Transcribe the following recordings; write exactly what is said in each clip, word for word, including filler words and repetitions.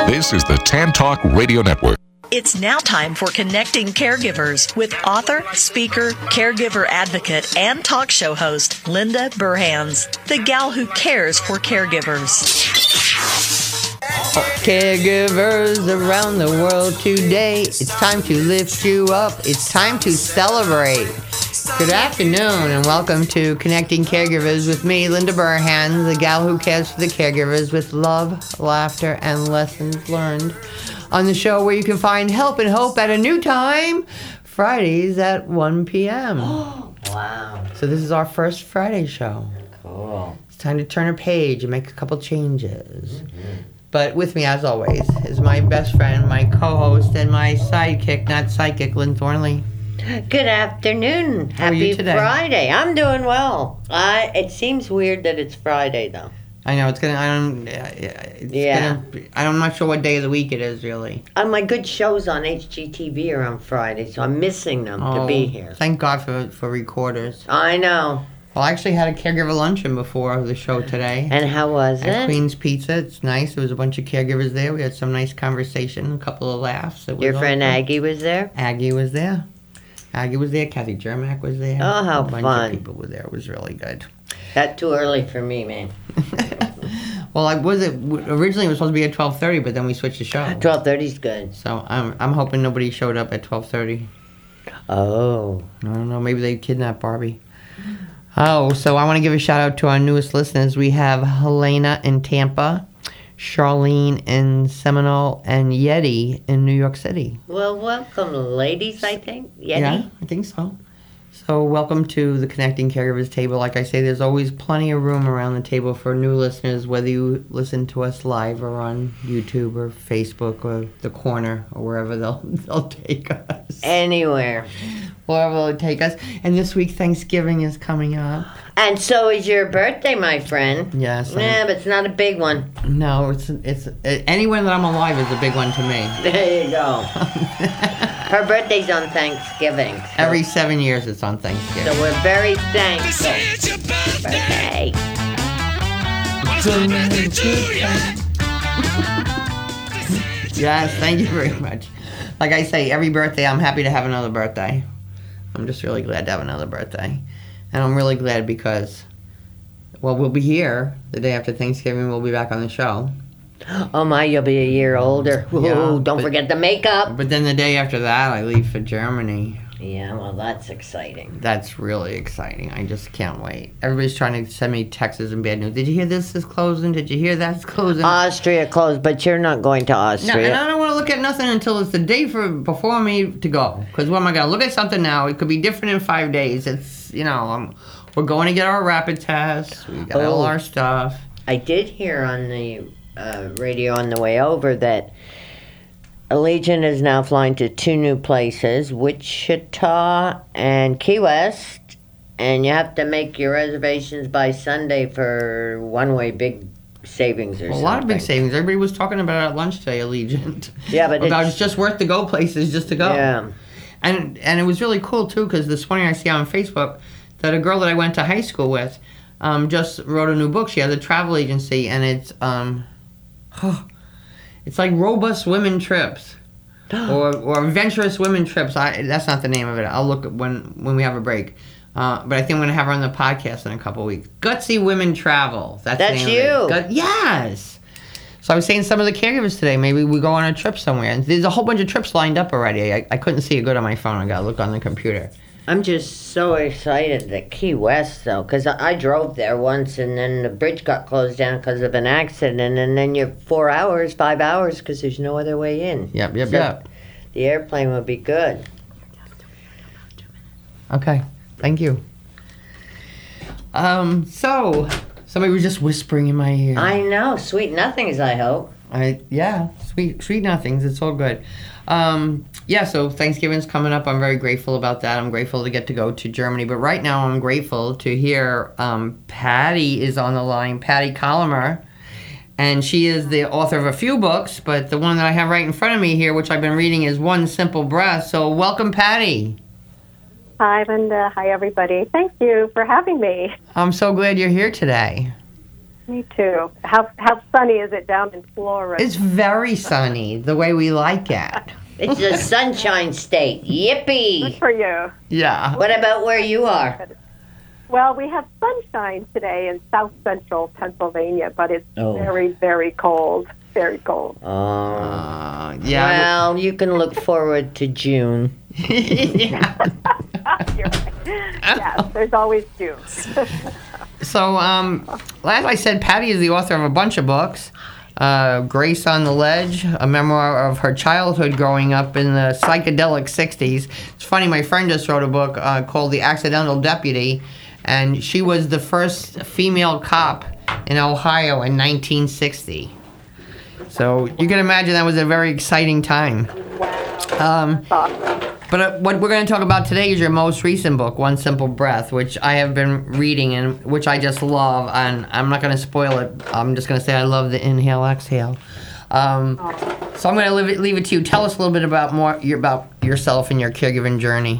This is the Tan Talk Radio Network. It's now time for Connecting Caregivers with author, speaker, caregiver advocate, and talk show host Linda Burhans, the gal who cares for caregivers. Caregivers around the world today, it's time to lift you up. It's time to celebrate. Good afternoon and welcome to Connecting Caregivers with me, Linda Burhans, the gal who cares for the caregivers with love, laughter, and lessons learned. On the show where you can find help and hope at a new time, Fridays at one p.m. Oh, wow. So this is our first Friday show. Cool. It's time to turn a page and make a couple changes. Mm-hmm. But with me, as always, is my best friend, my co-host, and my sidekick, not psychic, Lynn Thornley. Good afternoon. How are Happy you today? Friday. I'm doing well. I. It seems weird that it's Friday, though. I know, it's gonna, I don't, it's Yeah. gonna, I'm not sure what day of the week it is, really. Uh, my good shows on H G T V are on Friday, so I'm missing them Oh, to be here. Thank God for, for recorders. I know. Well, I actually had a caregiver luncheon before the show today. And how was At it? Queen's Pizza. It's nice. There was a bunch of caregivers there. We had some nice conversation, a couple of laughs. It was Your friend all good. Aggie was there? Aggie was there. Aggie was there. Kathy Jermack was there. Oh, how a bunch fun. of people were there. It was really good. That's too early for me, man. Well, I was it originally it was supposed to be at twelve thirty, but then we switched the show. twelve thirty's good. So I'm I'm hoping nobody showed up at twelve thirty. Oh. I don't know. Maybe they kidnapped Barbie. Oh, so I want to give a shout out to our newest listeners. We have Helena in Tampa, Charlene in Seminole, and Yeti in New York City. Well, welcome, ladies, I think. Yeti? Yeah, I think so. So welcome to the Connecting Caregivers table. Like I say, there's always plenty of room around the table for new listeners, whether you listen to us live or on YouTube or Facebook or the corner or wherever they'll they'll take us. Anywhere. Wherever they'll take us. And this week, Thanksgiving is coming up. And so is your birthday, my friend. Yes. I- Yeah, but it's not a big one. No, it's it's anywhere that I'm alive is a big one to me. There you go. Her birthday's on Thanksgiving. So, Every seven years, it's on Thanksgiving. so we're very thankful. Birthday. Yes, thank you very much. Like I say, every birthday, I'm happy to have another birthday. I'm just really glad to have another birthday, and I'm really glad because, well, we'll be here the day after Thanksgiving. We'll be back on the show. Oh my, you'll be a year older. Ooh, Yeah, don't but- forget the makeup. But then the day after that, I leave for Germany. Yeah, well, that's exciting. That's really exciting. I just can't wait. Everybody's trying to send me texts and bad news. Did you hear this is closing? Did you hear that's closing? Austria closed, but you're not going to No, Austria. and I don't want to look at nothing until it's the day for before me to go. Because what am I going to look at something now? It could be different in five days. It's, you know, um, we're going to get our rapid tests. We got all Oh. our stuff. I did hear on the uh, radio on the way over that Allegiant is now flying to two new places, Wichita and Key West, and you have to make your reservations by Sunday for one-way big savings or Well, a something. lot of big savings. Everybody was talking about it at lunch today, Allegiant. Yeah, but about it's- it's just worth to go places just to go. Yeah. And and it was really cool too because this morning I see on Facebook that a girl that I went to high school with um, just wrote a new book. She has a travel agency and it's um, it's like Robust Women Trips or or Adventurous Women Trips. I that's not the name of it. I'll look at when when we have a break. Uh, but I think I'm going to have her on the podcast in a couple of weeks. Gutsy Women Travel. That's, That's the name you. Of it. Gut- yes. So I was saying some of the caregivers today, maybe we go on a trip somewhere. And there's a whole bunch of trips lined up already. I, I couldn't see it good on my phone. I got to look on the computer. I'm just so excited that Key West, though, because I, I drove there once and then the bridge got closed down because of an accident, and then you're four hours, five hours, because there's no other way in. Yep, yep, So yep. The airplane would be good. Okay, thank you. Um, so somebody was just whispering in my ear. I know, sweet nothings, I hope. I yeah, sweet sweet nothings. It's all good. Um, yeah, so Thanksgiving's coming up. I'm very grateful about that. I'm grateful to get to go to Germany. But right now, I'm grateful to hear um, Patty is on the line. Patty Colomer, and she is the author of a few books. But the one that I have right in front of me here, which I've been reading, is One Simple Breath. So welcome, Patty. Hi, Linda. Hi, everybody. Thank you for having me. I'm so glad you're here today. Me too. How how sunny is it down in Florida? It's very sunny, the way we like it. It's a sunshine state. Yippee! Good for you. Yeah. What about where you are? Well, we have sunshine today in south central Pennsylvania, but it's Oh. very, very cold. Very cold. Oh. Uh, yeah. Well, you can look forward to June. yeah. You're right. Yes, there's always June. So, um, as I said, Patty is the author of a bunch of books. Uh, Grace on the Ledge, a memoir of her childhood growing up in the psychedelic sixties. It's funny, my friend just wrote a book uh, called The Accidental Deputy, and she was the first female cop in Ohio in nineteen sixty. So you can imagine that was a very exciting time. Um, Awesome. but uh, what we're going to talk about today is your most recent book, One Simple Breath, which I have been reading and which I just love. And I'm not going to spoil it. I'm just going to say I love the inhale, exhale. Um, so I'm going to leave it, leave it to you. Tell us a little bit about more your, about yourself and your caregiving journey.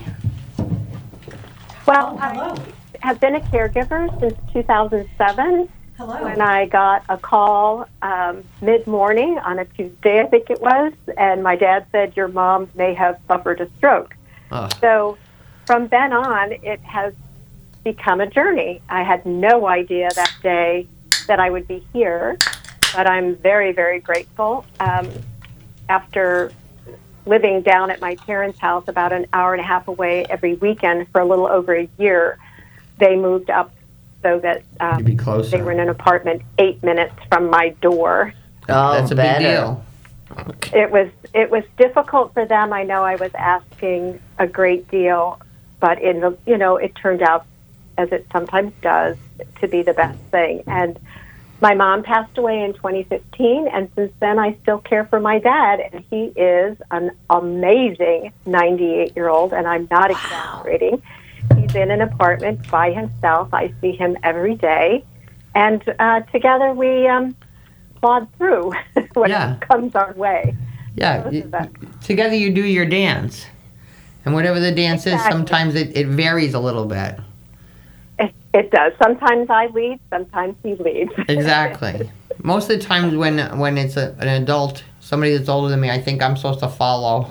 Well, I have been a caregiver since two thousand seven. Hello. When I got a call um, mid-morning on a Tuesday, I think it was, and my dad said, your mom may have suffered a stroke. Oh. So from then on, it has become a journey. I had no idea that day that I would be here, but I'm very, very grateful. Um, after living down at my parents' house about an hour and a half away every weekend for a little over a year, they moved up so that um, You'd be closer. they were in an apartment eight minutes from my door. Oh, That's a better. big deal. It was it was difficult for them. I know I was asking a great deal, but in the you know it turned out, as it sometimes does, to be the best thing. And my mom passed away in twenty fifteen, and since then I still care for my dad, and he is an amazing ninety-eight-year-old, and I'm not exaggerating. He's in an apartment by himself. I see him every day, and uh, together we um, plod through what Yeah. comes our way. Yeah. Both You, of us. together you do your dance. And whatever the dance is, Exactly. sometimes it, it varies a little bit. It, it does. Sometimes I lead, sometimes he leads. Exactly. Most of the times when when it's a, an adult, somebody that's older than me, I think I'm supposed to follow.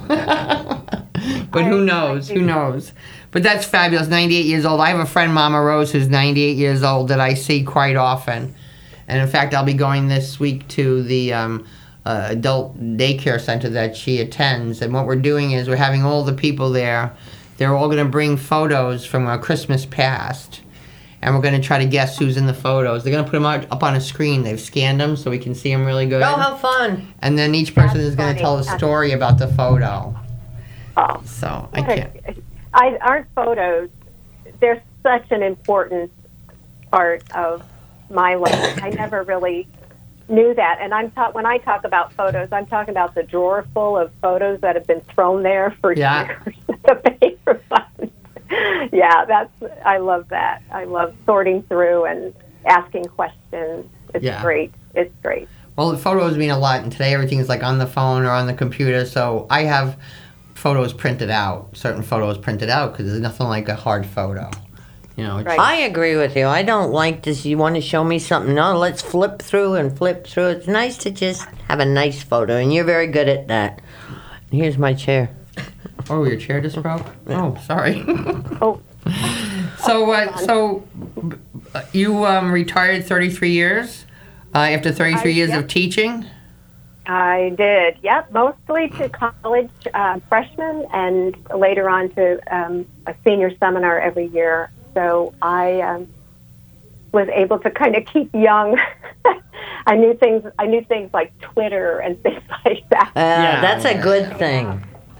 But who I- knows? I Who do. knows? But that's fabulous. ninety-eight years old. I have a friend, Mama Rose, who's ninety-eight years old that I see quite often. And in fact, I'll be going this week to the um, uh, adult daycare center that she attends. And what we're doing is we're having all the people there. They're all going to bring photos from a Christmas past. And we're going to try to guess who's in the photos. They're going to put them out, up on a screen. They've scanned them so we can see them really good. Oh, how fun. And then each person That's is going to funny. tell a That's- story about the photo. Oh, So I what a- can't. I, aren't photos, they're such an important part of my life. I never really knew that. And I'm ta- when I talk about photos, I'm talking about the drawer full of photos that have been thrown there for Yeah. years. The paper ones. Yeah, that's, I love that. I love sorting through and asking questions. It's Yeah. great. It's great. Well, the photos mean a lot, and today everything is like on the phone or on the computer. So I have photos printed out, certain photos printed out, because there's nothing like a hard photo. You know, it's, Right. I agree with you. I don't like this. You want to show me something? No, let's flip through and flip through. It's nice to just have a nice photo, and you're very good at that. Here's my chair. oh, your chair just broke. Oh, sorry. Oh, so, uh, so uh, you um, retired thirty-three years uh, after thirty-three I- years yep. of teaching. I did, yep, mostly to college uh, freshmen and later on to um, a senior seminar every year. So I um, was able to kind of keep young. I knew things. I knew things like Twitter and things like that. Uh, Yeah. That's a good thing.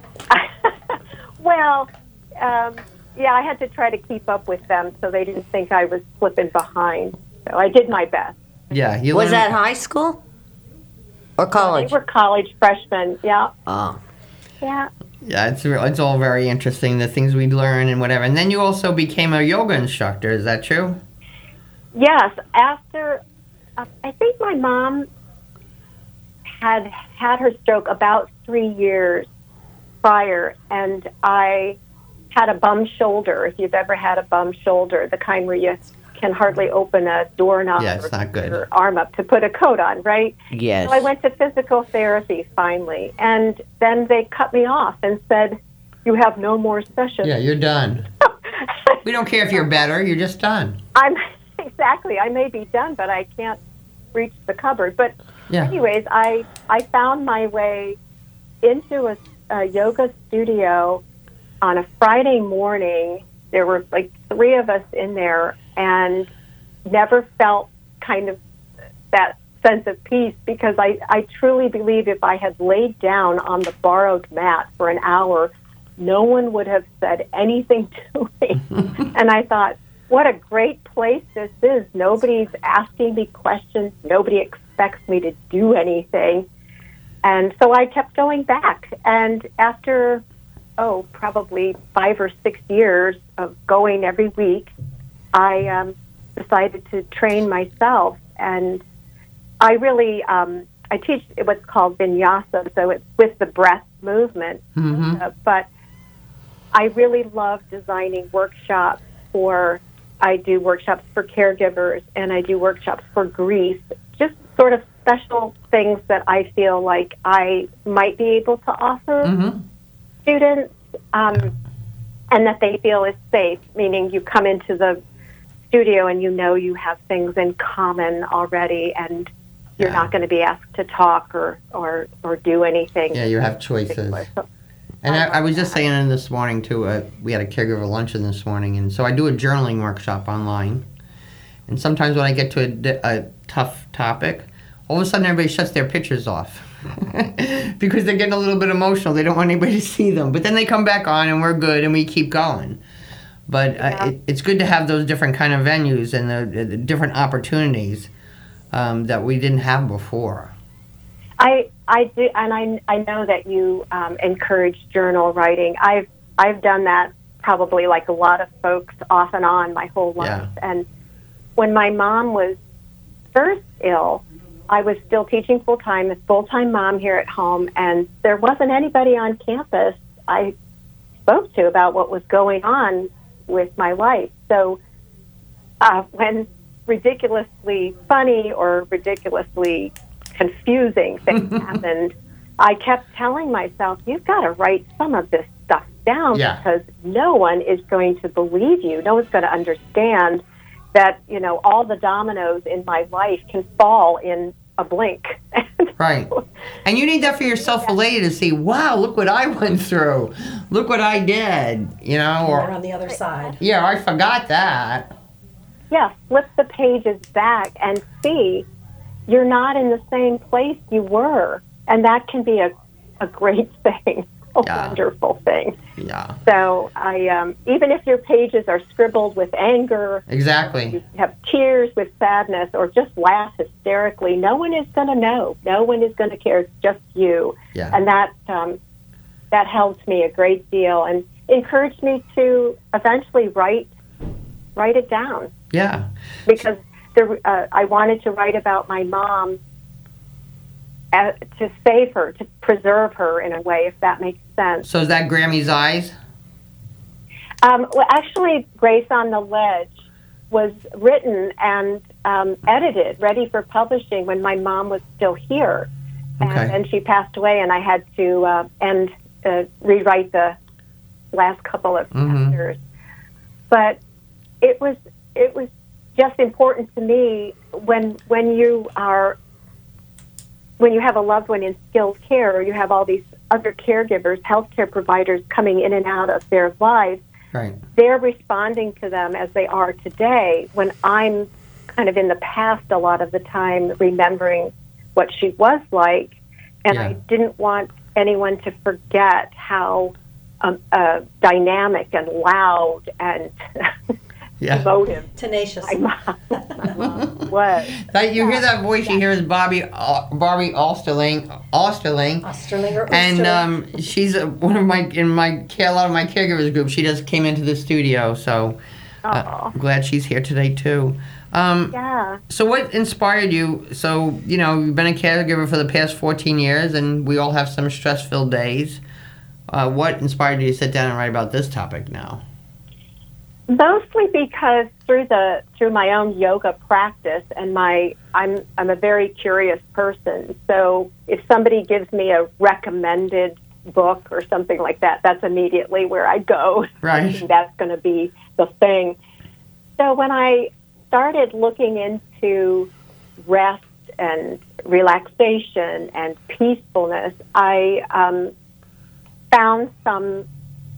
Well, um, yeah, I had to try to keep up with them so they didn't think I was slipping behind. So I did my best. Yeah, you Was learn- that high school or college? They were college freshmen. Yeah, Oh. yeah. Yeah, it's re- it's all very interesting, the things we learn and whatever. And then you also became a yoga instructor. Is that true? Yes, after uh, I think my mom had had her stroke about three years prior, and I had a bum shoulder. If you've ever had a bum shoulder, the kind where you can hardly open a doorknob Yeah, it's or not good. your arm up to put a coat on, right? Yes. So I went to physical therapy finally, and then they cut me off and said, "You have no more sessions." Yeah, you're done. We don't care if you're better. You're just done. I'm exactly. I may be done, but I can't reach the cupboard. But Yeah. anyways, I I found my way into a, a yoga studio on a Friday morning. There were like three of us in there, and never felt kind of that sense of peace, because I, I truly believe if I had laid down on the borrowed mat for an hour, no one would have said anything to me. And I thought, what a great place this is. Nobody's asking me questions. Nobody expects me to do anything. And so I kept going back. And after, oh, probably five or six years of going every week, I um, decided to train myself. And I really, um, I teach what's called vinyasa, so it's with the breath movement. Mm-hmm. Uh, but I really love designing workshops for, I do workshops for caregivers, and I do workshops for grief, just sort of special things that I feel like I might be able to offer Mm-hmm. students, um, and that they feel is safe, meaning you come into the studio and you know you have things in common already, and you're Yeah. not going to be asked to talk or, or, or do anything. Yeah, you have choices. So, And I, I was just saying in this morning, too, uh, we had a caregiver luncheon this morning, and so I do a journaling workshop online. And sometimes when I get to a, di- a tough topic, all of a sudden everybody shuts their pictures off. Because they're getting a little bit emotional. They don't want anybody to see them. But then they come back on, and we're good, and we keep going. But uh, Yeah. it, it's good to have those different kind of venues and the, the different opportunities um, that we didn't have before. I I do, and I I know that you um, encourage journal writing. I've I've done that probably like a lot of folks off and on my whole life. Yeah. And when my mom was first ill, I was still teaching full time, a full time mom here at home, and there wasn't anybody on campus I spoke to about what was going on with my life. So uh, when ridiculously funny or ridiculously confusing things happened, I kept telling myself, you've got to write some of this stuff down, Yeah. because no one is going to believe you. No one's going to understand that, you know, all the dominoes in my life can fall in a blink. Right. And you need that for yourself later to see, wow, look what I went through. Look what I did, you know, They're or, on the other side. yeah, I forgot that. Yeah, flip the pages back and see you're not in the same place you were. And that can be a, a great thing, a Yeah. wonderful thing. Yeah, So I, um, even if your pages are scribbled with anger, exactly. you have tears with sadness, or just laugh hysterically, no one is going to know. No one is going to care. It's just you. Yeah. And that um, that helped me a great deal and encouraged me to eventually write write it down, Yeah. because there, uh, I wanted to write about my mom, uh, to save her, to preserve her in a way, if that makes sense. So is that Grammy's Eyes? Um, well, actually, Grace on the Ledge was written and um, edited, ready for publishing when my mom was still here. Okay. And then she passed away, and I had to uh, end, uh, rewrite the last couple of Mhm. chapters. But it was it was just important to me when when you are when you have a loved one in skilled care, or you have all these other caregivers, healthcare providers coming in and out of their lives. Right. They're responding to them as they are today, when I'm kind of in the past a lot of the time, remembering what she was like. And Yeah. I didn't want anyone to forget how um, uh, dynamic and loud and Yeah. emotive Tenacious. my mom was. That you hear that voice, you hear is Bobby uh, Barbie Osterling, Osterling, Osterling or and Osterling. um, she's uh, one of my in my care- a lot of my caregivers group. She just came into the studio, so uh, Aw. I'm glad she's here today too. Um, Yeah. So what inspired you? So, you know, you've been a caregiver for the past fourteen years, and we all have some stress-filled days. Uh, what inspired you to sit down and write about this topic now? Mostly because through the through my own yoga practice and my I'm I'm a very curious person. So if somebody gives me a recommended book or something like that, that's immediately where I go. Right. That's going to be the thing. So when I started looking into rest and relaxation and peacefulness, I um, found some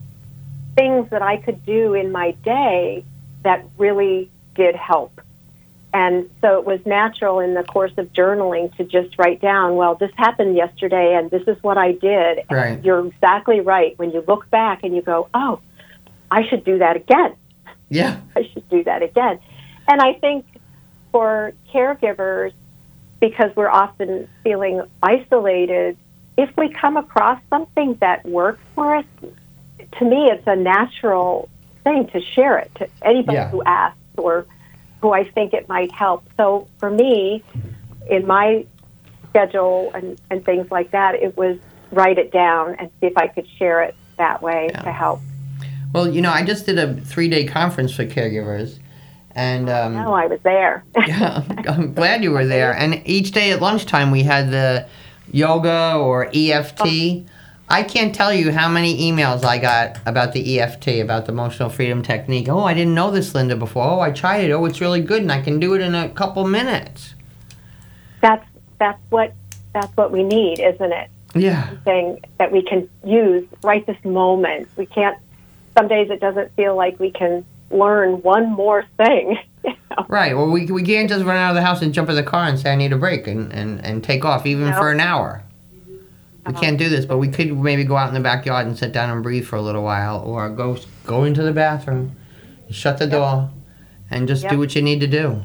things that I could do in my day that really did help. And so it was natural in the course of journaling to just write down, well, this happened yesterday and this is what I did. And right. You're exactly right. When you look back and you go, oh, I should do that again. Yeah. I should do that again. And I think for caregivers, because we're often feeling isolated, if we come across something that works for us, to me, it's a natural thing to share it to anybody yeah. who asks or who I think it might help. So for me, in my schedule and, and things like that, it was write it down and see if I could share it that way yeah. to help. Well, you know, I just did a three-day conference for caregivers. And um, oh, I was there. yeah, I'm glad you were there. And each day at lunchtime, we had the yoga or E F T. Oh. I can't tell you how many emails I got about the E F T, about the emotional freedom technique. Oh, I didn't know this, Linda, before. Oh, I tried it. Oh, it's really good, and I can do it in a couple minutes. That's that's what that's what we need, isn't it? Yeah. Something that we can use right this moment. We can't. Some days it doesn't feel like we can learn one more thing. You know? Right. Well, we we can't just run out of the house and jump in the car and say I need a break and, and, and take off, even no. for an hour. We can't do this, but we could maybe go out in the backyard and sit down and breathe for a little while, or go go into the bathroom, shut the door, and just yep. do what you need to do.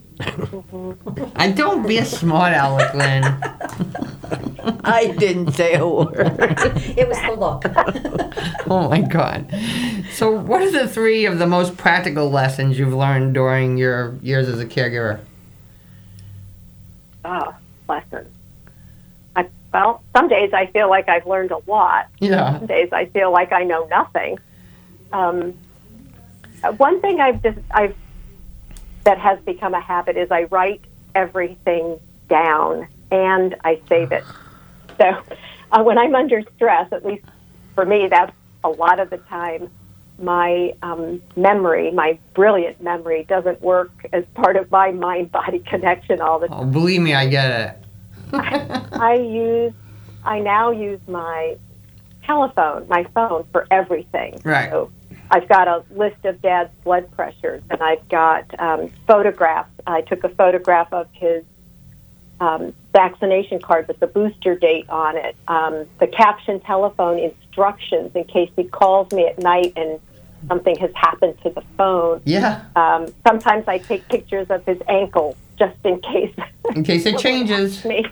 Mm-hmm. And don't be a smart aleck, Lynn. I didn't say a word. It was the look. Oh, my God. So what are the three of the most practical lessons you've learned during your years as a caregiver? Oh, lessons. I, well, some days I feel like I've learned a lot. Yeah. Some days I feel like I know nothing. Um, one thing I've just, I've that has become a habit is I write everything down and I save it. So uh, when I'm under stress, at least for me, that's a lot of the time, my um, memory, my brilliant memory, doesn't work as part of my mind-body connection all the time. Oh, believe me, I get it. I, I use, I now use my telephone, my phone for everything. Right. So I've got a list of Dad's blood pressures, and I've got um, photographs. I took a photograph of his um, vaccination card with the booster date on it, um, the caption telephone instructions in case he calls me at night and something has happened to the phone. Yeah. Um, sometimes I take pictures of his ankle just in case. In case it changes. Me.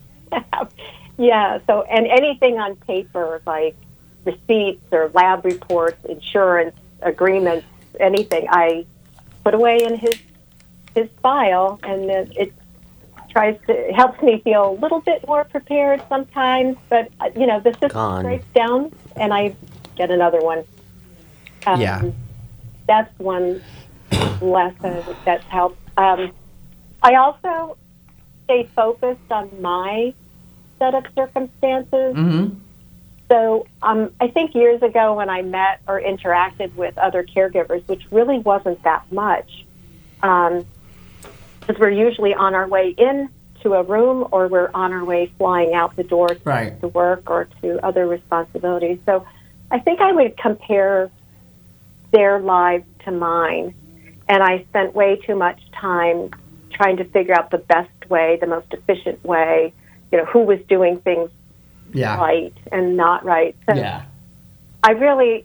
Yeah, so, and anything on paper, like receipts or lab reports, insurance agreements, anything, I put away in his his file, and it, it tries to it helps me feel a little bit more prepared sometimes. But uh, you know, the system Gone. breaks down, and I get another one. Um, Yeah. That's one lesson that's helped. Um, I also stay focused on my set of circumstances. Mm-hmm. So um, I think years ago when I met or interacted with other caregivers, which really wasn't that much, um, because we're usually on our way in to a room or we're on our way flying out the door Right. to work or to other responsibilities. So I think I would compare their lives to mine, and I spent way too much time trying to figure out the best way, the most efficient way, you know, who was doing things Yeah. right and not right. So Yeah. I really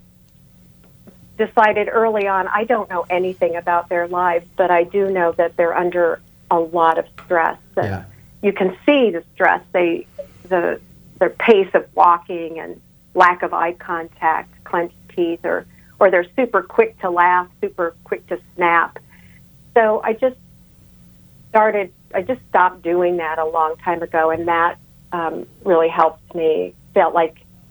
decided early on, I don't know anything about their lives, but I do know that they're under a lot of stress. And Yeah. you can see the stress, they, the their pace of walking and lack of eye contact, clenched teeth, or, or they're super quick to laugh, super quick to snap. So I just started, I just stopped doing that a long time ago, and that um, really helped me. Felt like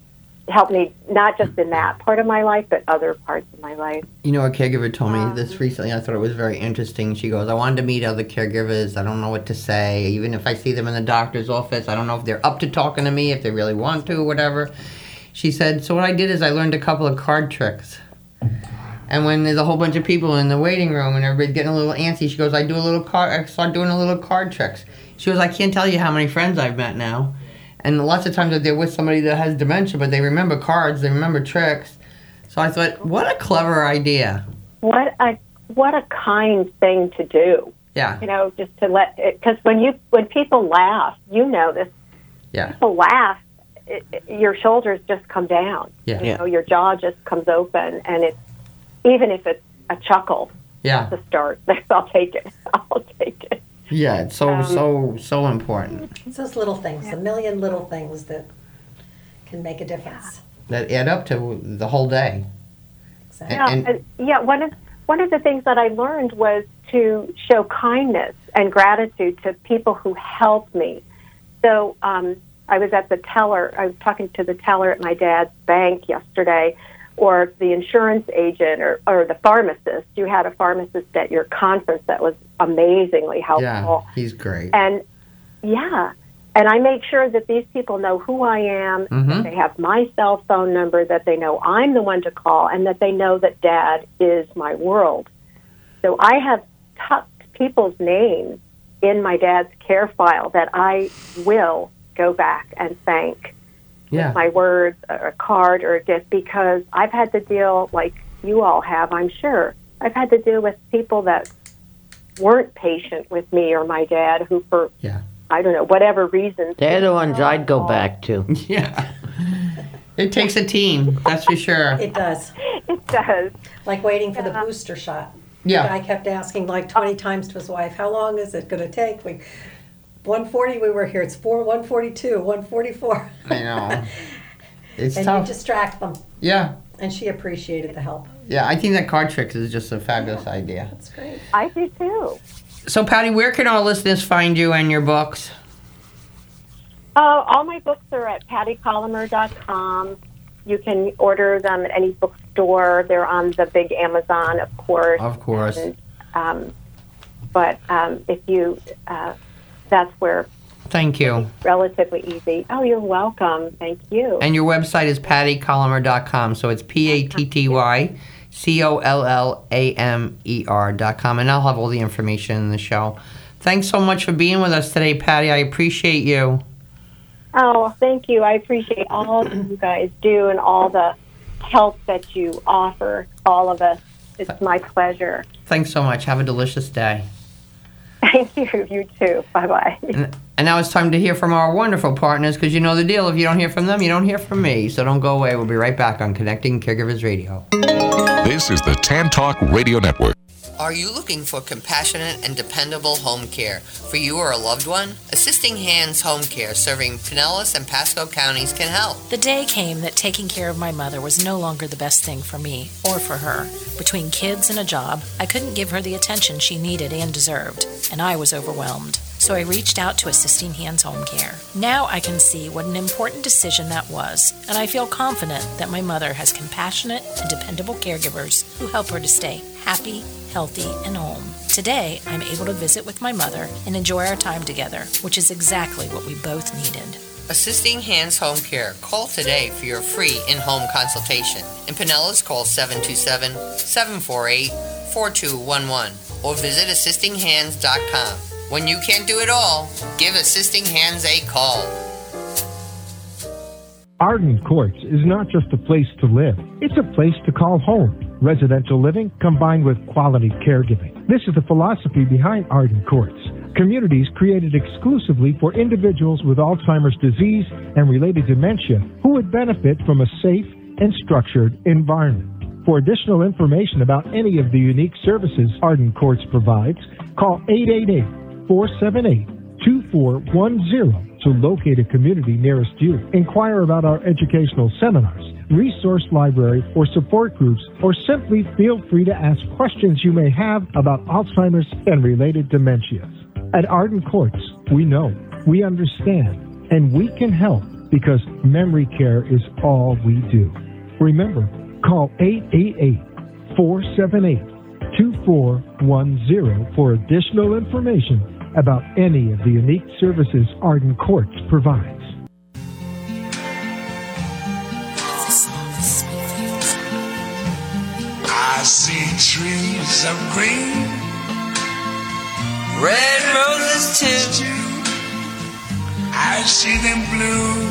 helped me not just in that part of my life, but other parts of my life. You know, a caregiver told me this recently. I thought it was very interesting. She goes, I wanted to meet other caregivers. I don't know what to say. Even if I see them in the doctor's office, I don't know if they're up to talking to me, if they really want to, whatever. She said, so what I did is I learned a couple of card tricks. And when there's a whole bunch of people in the waiting room and everybody's getting a little antsy, she goes, I do a little card, I start doing a little card tricks. She goes, I can't tell you how many friends I've met now. And lots of times that they're with somebody that has dementia, but they remember cards, they remember tricks. So I thought, what a clever idea. What a what a kind thing to do. Yeah. You know, just to let, because when you when people laugh, you know this. Yeah. People laugh, it, it, your shoulders just come down. Yeah. You Yeah. know, your jaw just comes open, and it's even if it's a chuckle. Yeah. To start, I'll take it. I'll take it. Yeah, it's so, Um, so, so important. It's those little things, a million little things that can make a difference. That add up to the whole day. Exactly. Yeah, And- and, yeah. One of one of the things that I learned was to show kindness and gratitude to people who helped me. So um, I was at the teller. I was talking to the teller at my dad's bank yesterday, or the insurance agent, or, or the pharmacist. You had a pharmacist at your conference that was amazingly helpful. Yeah, he's great. And yeah, and I make sure that these people know who I am, Mhm. that they have my cell phone number, that they know I'm the one to call, and that they know that Dad is my world. So I have tucked people's names in my dad's care file that I will go back and thank Yeah. with my words, or a card, or a gift, because I've had to deal, like you all have, I'm sure, I've had to deal with people that weren't patient with me or my dad, who for, Yeah. I don't know, whatever reasons. They're the ones I'd go back to. Yeah. It takes a team, that's for sure. It does. It does. Like waiting for the booster shot. Yeah. The guy kept asking like twenty times to his wife, how long is it going to take? We, one forty we were here, it's four, one forty-two, one forty-four. I know. It's And tough. you distract them. Yeah. And she appreciated the help. Yeah, I think that card tricks is just a fabulous idea. That's great. I do too. So, Patty, where can our listeners find you and your books? Uh, all my books are at patty colomer dot com. You can order them at any bookstore. They're on the big Amazon, of course. Of course. And, um, but um, if you, uh, that's where Thank you. relatively easy. Oh, you're welcome. Thank you. And your website is patty colomer dot com. So it's P A T T Y C O L L A M E R dot com. And I'll have all the information in the show. Thanks so much for being with us today, Patty. I appreciate you. Oh, thank you. I appreciate all that you guys do and all the help that you offer all of us. It's my pleasure. Thanks so much. Have a delicious day. Thank you. You too. Bye-bye. And, and now it's time to hear from our wonderful partners, because you know the deal. If you don't hear from them, you don't hear from me. So don't go away. We'll be right back on Connecting Caregivers Radio. This is the Tan Talk Radio Network. Are you looking for compassionate and dependable home care for you or a loved one? Assisting Hands Home Care, serving Pinellas and Pasco counties, can help. The day came that taking care of my mother was no longer the best thing for me or for her. Between kids and a job, I couldn't give her the attention she needed and deserved, and I was overwhelmed. So I reached out to Assisting Hands Home Care. Now I can see what an important decision that was, and I feel confident that my mother has compassionate and dependable caregivers who help her to stay happy, healthy, and home. Today, I'm able to visit with my mother and enjoy our time together, which is exactly what we both needed. Assisting Hands Home Care. Call today for your free in-home consultation. In Pinellas, call seven two seven, seven four eight, four two one one or visit assisting hands dot com. When you can't do it all, give Assisting Hands a call. Arden Courts is not just a place to live. It's a place to call home. Residential living combined with quality caregiving. This is the philosophy behind Arden Courts. Communities created exclusively for individuals with Alzheimer's disease and related dementia who would benefit from a safe and structured environment. For additional information about any of the unique services Arden Courts provides, call eight eight eight, four seven eight, two four one zero to locate a community nearest you. Inquire about our educational seminars, resource library, or support groups, or simply feel free to ask questions you may have about Alzheimer's and related dementias. At Arden Courts, we know, we understand, and we can help because memory care is all we do. Remember, call eight eight eight, four seven eight, two four one zero for additional information about any of the unique services Arden Courts provides. I see trees of green, red roses too. I see them bloom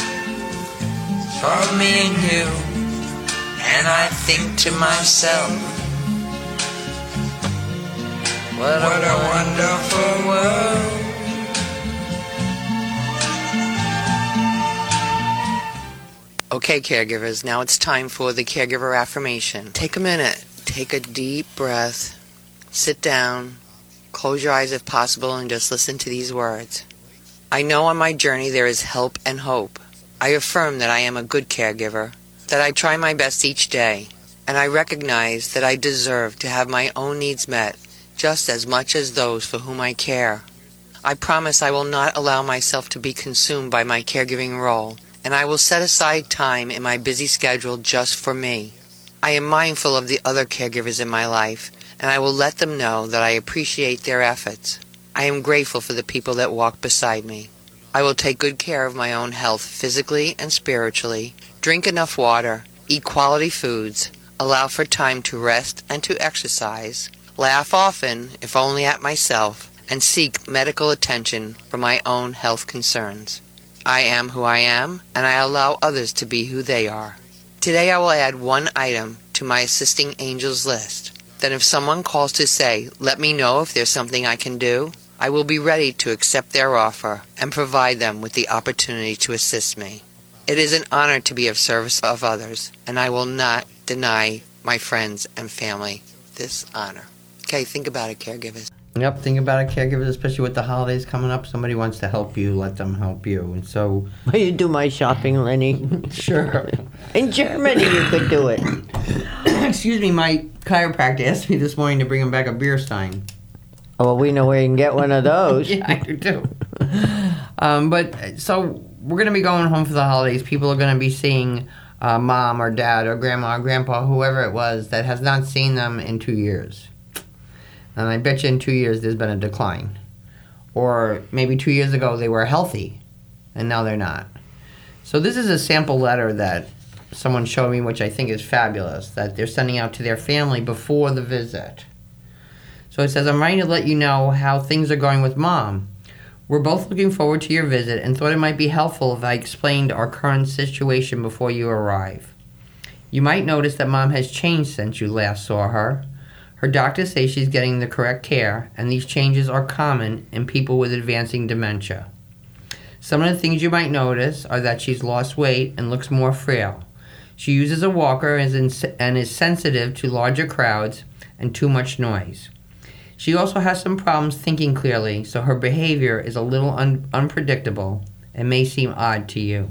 for me and you, and I think to myself, what, what a, a wonderful world. Okay, caregivers, now it's time for the caregiver affirmation. Take a minute, take a deep breath, sit down, close your eyes if possible, and just listen to these words. I know on my journey there is help and hope. I affirm that I am a good caregiver, that I try my best each day, and I recognize that I deserve to have my own needs met just as much as those for whom I care. I promise I will not allow myself to be consumed by my caregiving role, and I will set aside time in my busy schedule just for me. I am mindful of the other caregivers in my life, and I will let them know that I appreciate their efforts. I am grateful for the people that walk beside me. I will take good care of my own health physically and spiritually, drink enough water, eat quality foods, allow for time to rest and to exercise, laugh often, if only at myself, and seek medical attention for my own health concerns. I am who I am, and I allow others to be who they are. Today I will add one item to my assisting angels list. Then if someone calls to say, let me know if there's something I can do, I will be ready to accept their offer and provide them with the opportunity to assist me. It is an honor to be of service of others, and I will not deny my friends and family this honor. Okay, think about it, caregivers. Yep, think about it, caregivers, especially with the holidays coming up. Somebody wants to help you, let them help you. And so... Will you do my shopping, Lenny? Sure. In Germany, you could do it. Excuse me, my chiropractor asked me this morning to bring him back a beer stein. Oh, well, we know where you can get one of those. Yeah, I do too. um, but, so, we're going to be going home for the holidays. People are going to be seeing uh, mom or dad or grandma or grandpa, whoever it was, that has not seen them in two years. And I bet you in two years there's been a decline. Or maybe two years ago they were healthy, and now they're not. So this is a sample letter that someone showed me, which I think is fabulous, that they're sending out to their family before the visit. So it says, I'm writing to let you know how things are going with Mom. We're both looking forward to your visit and thought it might be helpful if I explained our current situation before you arrive. You might notice that Mom has changed since you last saw her. Her doctors say she's getting the correct care, and these changes are common in people with advancing dementia. Some of the things you might notice are that she's lost weight and looks more frail. She uses a walker and is sensitive to larger crowds and too much noise. She also has some problems thinking clearly, so her behavior is a little un- unpredictable and may seem odd to you.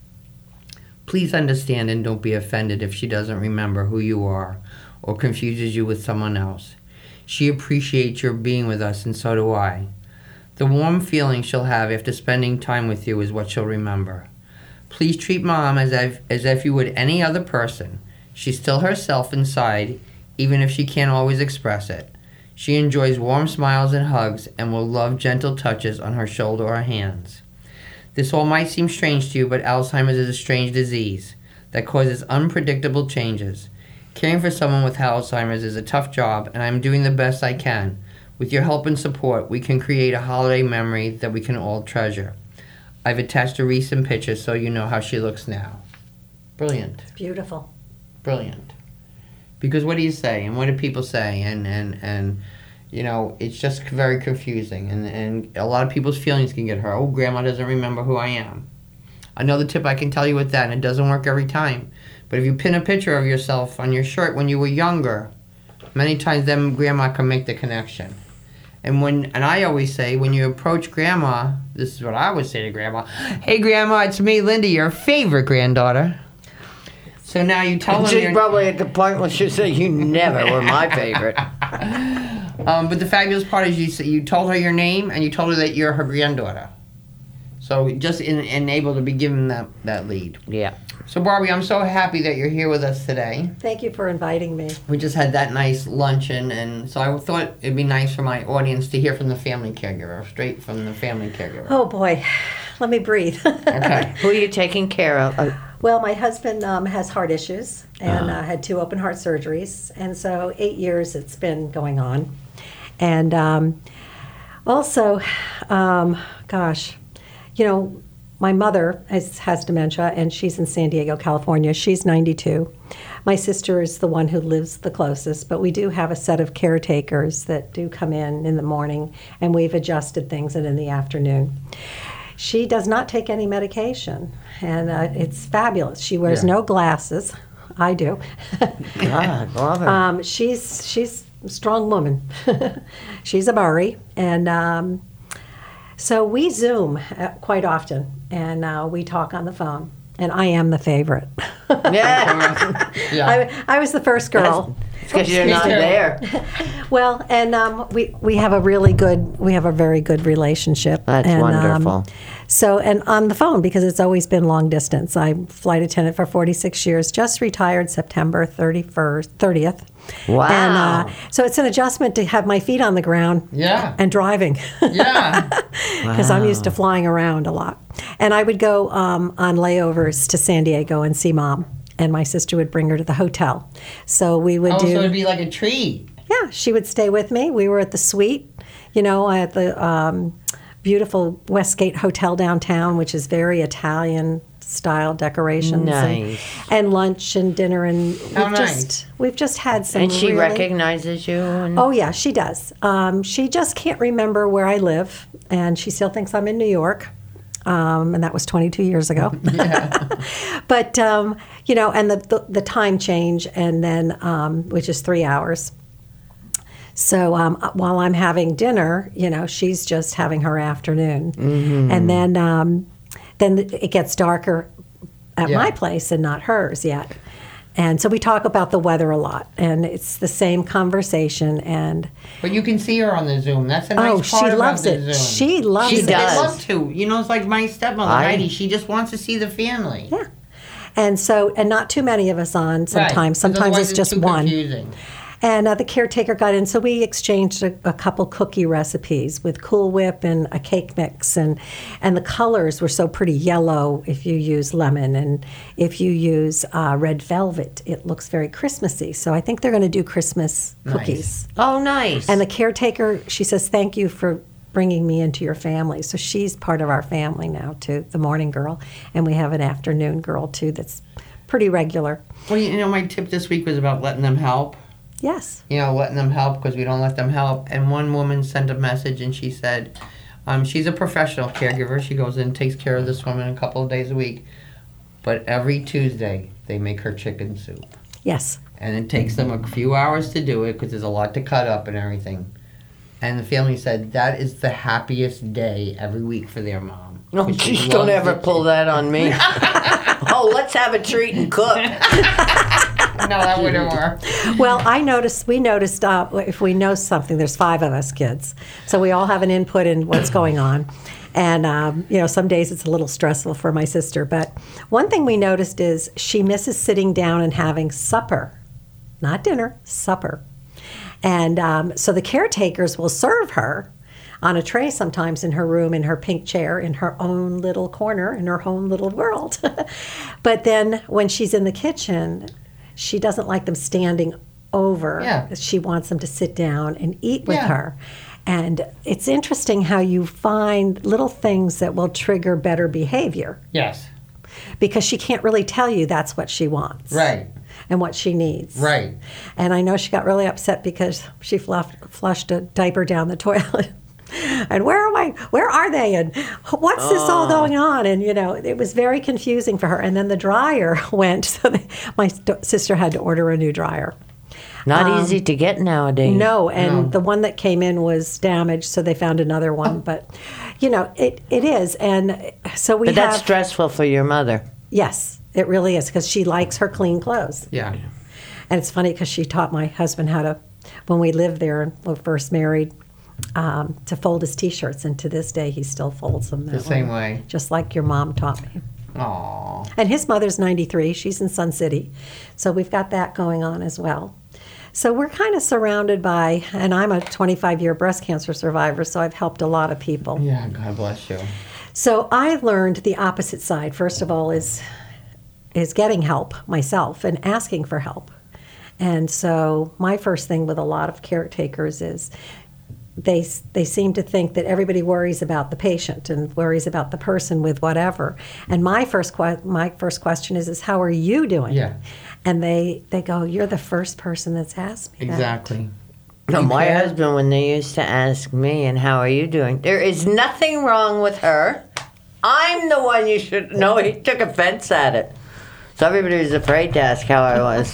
Please understand and don't be offended if she doesn't remember who you are or confuses you with someone else. She appreciates your being with us, and so do I. The warm feeling she'll have after spending time with you is what she'll remember. Please treat Mom as if, as if you would any other person. She's still herself inside, even if she can't always express it. She enjoys warm smiles and hugs and will love gentle touches on her shoulder or hands. This all might seem strange to you, but Alzheimer's is a strange disease that causes unpredictable changes. Caring for someone with Alzheimer's is a tough job, and I'm doing the best I can. With your help and support, we can create a holiday memory that we can all treasure. I've attached a recent picture so you know how she looks now. Brilliant. It's beautiful. Brilliant. Because what do you say, and what do people say, and, and, and you know, it's just very confusing, and, and a lot of people's feelings can get hurt. Oh, Grandma doesn't remember who I am. Another tip I can tell you with that, and it doesn't work every time, but if you pin a picture of yourself on your shirt when you were younger, many times then Grandma can make the connection. And when and I always say, when you approach Grandma, this is what I would say to Grandma, hey Grandma, it's me, Linda, your favorite granddaughter. So now you tell them. She's you're... probably at the point where she said, you never were my favorite. um, but the fabulous part is you you told her your name and you told her that you're her granddaughter. So just in, in able to be given that, that lead. Yeah. So Barbie, I'm so happy that you're here with us today. Thank you for inviting me. We just had that nice luncheon, and so I thought it'd be nice for my audience to hear from the family caregiver, straight from the family caregiver. Oh boy, let me breathe. Okay. Who are you taking care of? Uh, Well, my husband um, has heart issues and Ah. uh, had two open heart surgeries, and so eight years it's been going on. And um, also, um, gosh, you know, my mother has, has dementia, and she's in San Diego, California. She's ninety-two. My sister is the one who lives the closest, but we do have a set of caretakers that do come in in the morning, and we've adjusted things and in the afternoon. She does not take any medication, and uh, it's fabulous. She wears Yeah. no glasses. I do. God, love her. Um, she's she's a strong woman. She's a Murray, and um, so we Zoom uh, quite often, and uh, we talk on the phone. And I am the favorite. Yeah. Yeah. I, I was the first girl. Because you're not there. Well, and um, we we have a really good we have a very good relationship. That's and, wonderful. Um, so and on the phone, because it's always been long distance. I'm flight attendant for forty-six years. Just retired September thirty-first, thirtieth. Wow. And uh, so it's an adjustment to have my feet on the ground. Yeah. And driving. Yeah. Because I'm used to flying around a lot. And I would go um, on layovers to San Diego and see Mom. And my sister would bring her to the hotel. So we would Oh, do. so it'd be like a treat. Yeah, she would stay with me. We were at the suite, you know, at the um, beautiful Westgate Hotel downtown, which is very Italian style decorations. Nice. And, and lunch and dinner, and we've How nice. just we've just had some. And she really, recognizes you? And Oh yeah, she does. Um, she just can't remember where I live, and she still thinks I'm in New York. Um, and that was twenty-two years ago. Yeah. But um, you know, and the, the the time change, and then um, which is three hours. So um, while I'm having dinner, you know, she's just having her afternoon, Mm-hmm. and then um, then it gets darker at Yeah. my place and not hers yet. And so we talk about the weather a lot, and it's the same conversation. And But you can see her on the Zoom. That's a nice oh, part she about loves the it. Zoom. She loves She it. does. I'd love to. You know, it's like my stepmother, I- Heidi. She just wants to see the family. Yeah. And so, and not too many of us on Right. sometimes. Because Sometimes otherwise it's just too one. confusing. And uh, the caretaker got in, so we exchanged a, a couple cookie recipes with Cool Whip and a cake mix, and and the colors were so pretty yellow if you use lemon, and if you use uh, red velvet, it looks very Christmassy. So I think they're going to do Christmas cookies. Oh, nice. And the caretaker, she says, "Thank you for bringing me into your family." So she's part of our family now too, the morning girl, and we have an afternoon girl too that's pretty regular. Well, you know, my tip this week was about letting them help. Yes. You know, letting them help because we don't let them help. And one woman sent a message and she said, um, she's a professional caregiver. She goes in and takes care of this woman a couple of days a week. But every Tuesday, they make her chicken soup. Yes. And it takes them a few hours to do it because there's a lot to cut up and everything. And the family said that is the happiest day every week for their mom. Oh, 'Cause she geez, don't loves ever it. pull that on me. Oh, let's have a treat and cook. No, that wouldn't work. Well, I noticed, we noticed uh, if we know something, there's five of us kids. So we all have an input in what's going on. And, um, you know, some days it's a little stressful for my sister. But one thing we noticed is she misses sitting down and having supper. Not dinner, supper. And um, so the caretakers will serve her on a tray sometimes in her room, in her pink chair, in her own little corner, in her own little world. But then when she's in the kitchen, she doesn't like them standing over. Yeah. She wants them to sit down and eat with Yeah. her. And it's interesting how you find little things that will trigger better behavior Yes. because she can't really tell you that's what she wants. Right. And what she needs. Right. And I know she got really upset because she fluffed, flushed a diaper down the toilet. And where am I? Where are they? And what's this all going on? And you know, it was very confusing for her. And then the dryer went, so they, my st- sister had to order a new dryer. Not Um, easy to get nowadays. No, and No. the one that came in was damaged, so they found another one. But you know, it, it is, and so we But have. that's stressful for your mother. Yes, it really is because she likes her clean clothes. Yeah. And it's funny because she taught my husband how to, when we lived there and were first married, um, to fold his T-shirts, and to this day he still folds them that The same way. just like your mom taught me. Aww. And his mother's ninety-three. She's in Sun City, so we've got that going on as well. So we're kind of surrounded by, and I'm a twenty-five year breast cancer survivor, so I've helped a lot of people. Yeah, God bless you. So I learned the opposite side. First of all, is is getting help myself and asking for help. And so my first thing with a lot of caretakers is they they seem to think that everybody worries about the patient and worries about the person with whatever. And my first que- my first question is is how are you doing? Yeah. And they they go, you're the first person that's asked me that. Exactly. No, my care? husband, when they used to ask me, and how are you doing? There is nothing wrong with her. I'm the one you should know. He took offense at it. So everybody was afraid to ask how I was.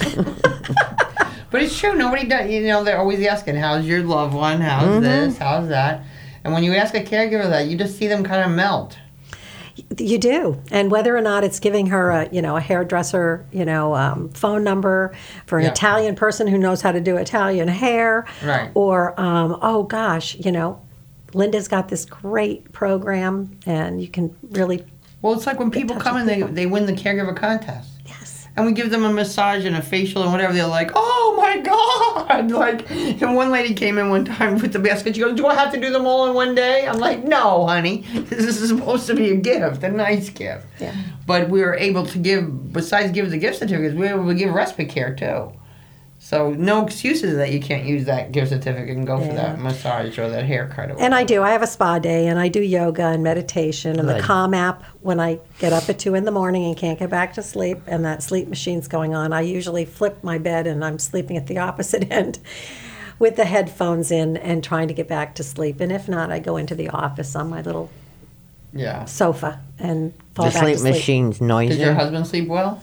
But it's true. Nobody does. You know, they're always asking, "How's your loved one? How's Mm-hmm. this? How's that?" And when you ask a caregiver that, you just see them kind of melt. You do, and whether or not it's giving her a, you know, a hairdresser, you know, um, phone number for an Yeah. Italian person who knows how to do Italian hair, Right. or um, oh gosh, you know, Linda's got this great program, and you can really. Well, it's like when people touch come with and they people. they win the caregiver contest. Yes. And we give them a massage and a facial and whatever. They're like, "Oh my God!" Like, and one lady came in one time with the basket. She goes, "Do I have to do them all in one day?" I'm like, "No, honey. This is supposed to be a gift, a nice gift." Yeah. But we were able to give, besides give the gift certificates, we were able to give respite care too. So no excuses that you can't use that gift certificate and go for Yeah. that massage or that haircut. Or And I do. I have a spa day, and I do yoga and meditation, and the Good. Calm app. When I get up at two in the morning and can't get back to sleep, and that sleep machine's going on, I usually flip my bed, and I'm sleeping at the opposite end, with the headphones in and trying to get back to sleep. And if not, I go into the office on my little Yeah. sofa and fall The back sleep to sleep. machine's Does noisy. your husband sleep well?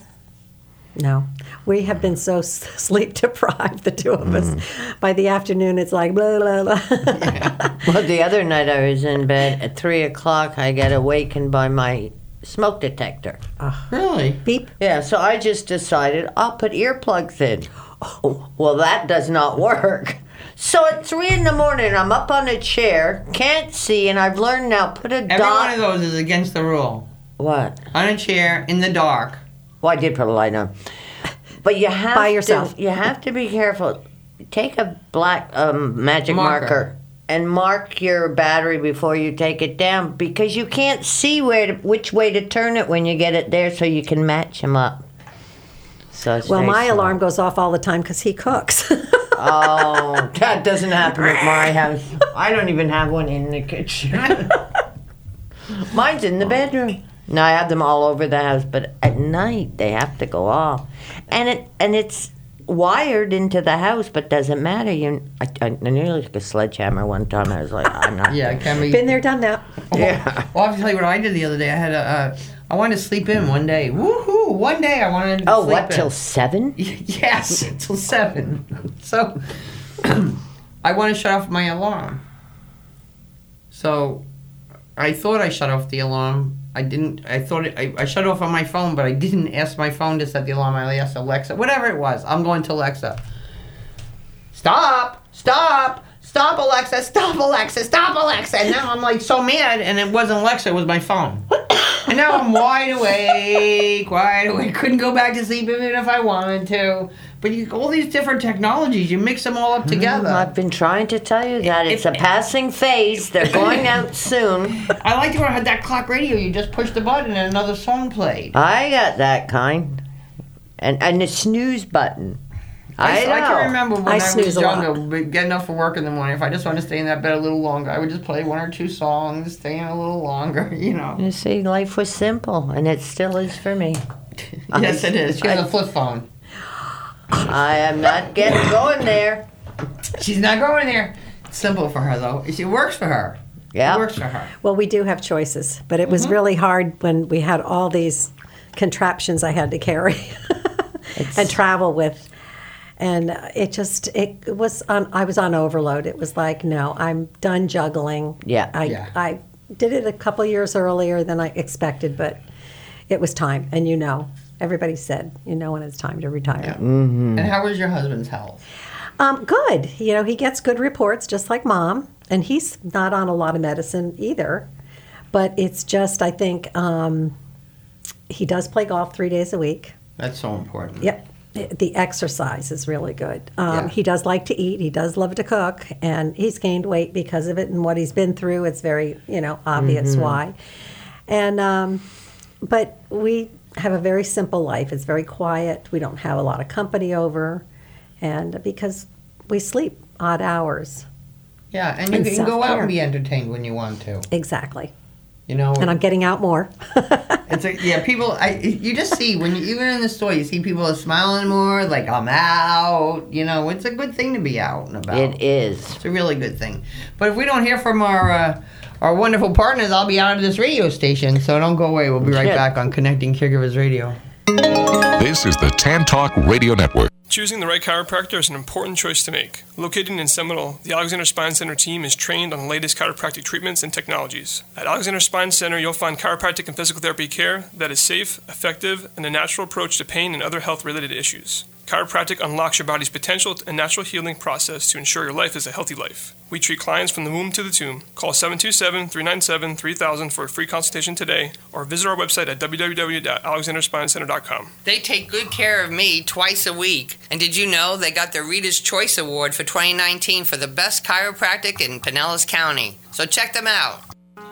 No, we have been so s- sleep deprived, the two of us. By the afternoon, it's like blah blah blah. Well, the other night I was in bed at three o'clock. I got awakened by my smoke detector. Really? Beep. Yeah, so I just decided I'll put earplugs in. Oh, well, that does not work. So at three in the morning, I'm up on a chair, can't see, and I've learned now put a Every dot. one of those is against the rule. What? On a chair in the dark. Well, I did put a light on, but you have By yourself. To, you have to be careful. Take a black um, magic Marker. marker. and mark your battery before you take it down, because you can't see where to, which way to turn it when you get it there, so you can match them up. So it's Well, very my smart. alarm goes off all the time because he cooks. Oh, that doesn't happen at my house. I don't even have one in the kitchen. Mine's in the bedroom. No, I have them all over the house, but at night they have to go off, and it and it's wired into the house, but doesn't matter. You, I, I nearly took a sledgehammer one time. I was like, I'm not. Yeah, can we? Been there, done that. Yeah. Well, I'll tell you what I did the other day. I had a, uh, I wanted to sleep in one day. Woohoo! One day I wanted to Oh, sleep what in. till seven? Yes, till seven. So I want to shut off my alarm. So I thought I shut off the alarm. I didn't. I thought it, I, I shut it off on my phone, but I didn't ask my phone to set the alarm. I asked Alexa, whatever it was. I'm going to Alexa. Stop! Stop! Stop, Alexa! Stop, Alexa! Stop, Alexa! And now I'm like so mad, and it wasn't Alexa, it was my phone. And now I'm wide awake, wide awake. Couldn't go back to sleep even if I wanted to. But you, all these different technologies, you mix them all up together. Mm, I've been trying to tell you that. It's a passing phase. They're going out soon. I like when I had that clock radio. You just push the button and another song played. I got that kind. And and the snooze button. I, I, know. I can remember when I I, snooze was a lot. younger, but getting up for work in the morning. If I just want to stay in that bed a little longer, I would just play one or two songs, stay in a little longer, you know. You see, life was simple, and it still is for me. Yes, it is. She has a flip phone. I am not getting going there. She's not going there. It's simple for her, though. It works for her. Yeah. It works for her. Well, we do have choices, but it was really hard when we had all these contraptions I had to carry and travel with. And it just, it was on, I was on overload. It was like, no, I'm done juggling. Yeah. I, Yeah. I did it a couple years earlier than I expected, but it was time. And you know, everybody said, you know when it's time to retire. And how was your husband's health? Um, good. You know, he gets good reports, just like Mom. and he's not on a lot of medicine either. But it's just, I think, um, he does play golf three days a week. That's so important. Yep. The exercise is really good. Um, Yeah. He does like to eat. He does love to cook. And he's gained weight because of it and what he's been through. It's very, you know, obvious Mm-hmm. why. And, um, but we have a very simple life. It's very quiet. We don't have a lot of company over. And because we sleep odd hours. Yeah, and you And can go out self-care. and be entertained when you want to. Exactly. You know, And I'm getting out more. it's like, yeah, people. I you just see when you even in the store, you see people are smiling more. Like I'm out. You know, it's a good thing to be out and about. It is. It's a really good thing. But if we don't hear from our uh, our wonderful partners, I'll be out of this radio station. So don't go away. We'll be right Yeah. back on Connecting Caregivers Radio. This is the Tan Talk Radio Network. Choosing the right chiropractor is an important choice to make. Located in Seminole, the Alexander Spine Center team is trained on the latest chiropractic treatments and technologies. At Alexander Spine Center, you'll find chiropractic and physical therapy care that is safe, effective, and a natural approach to pain and other health-related issues. Chiropractic unlocks your body's potential and natural healing process to ensure your life is a healthy life. We treat clients from the womb to the tomb. Call seven two seven, three nine seven, three thousand for a free consultation today, or visit our website at w w w dot alexander spine center dot com. They take good care of me twice a week. And did you know they got the Reader's Choice Award for twenty nineteen for the best chiropractic in Pinellas County? So check them out.